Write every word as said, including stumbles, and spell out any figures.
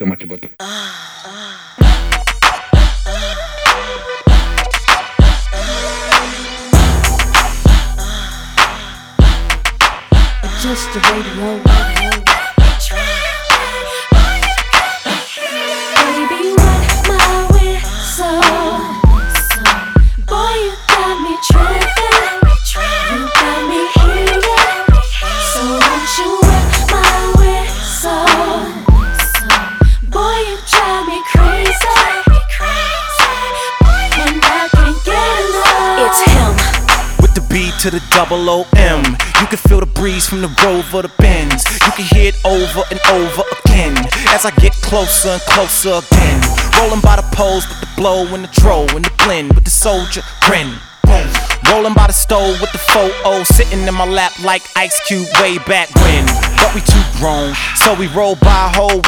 so much about the Just the radio. Baby, rock my whistle. Boy, you got me tripping. You got me heated. So won't you rock my whistle? Boy, you drive me crazy. And I can't get enough. It's him. With the B to the double O M. You can feel the breeze from the Rover, the Benz. You can hear it over and over again as I get closer and closer again. Rolling by the poles with the blow and the dro and the blend with the soldier grin. Boom. Rolling by the stove with the four-oh sitting in my lap like Ice Cube way back when. But we too grown, so we roll by a hole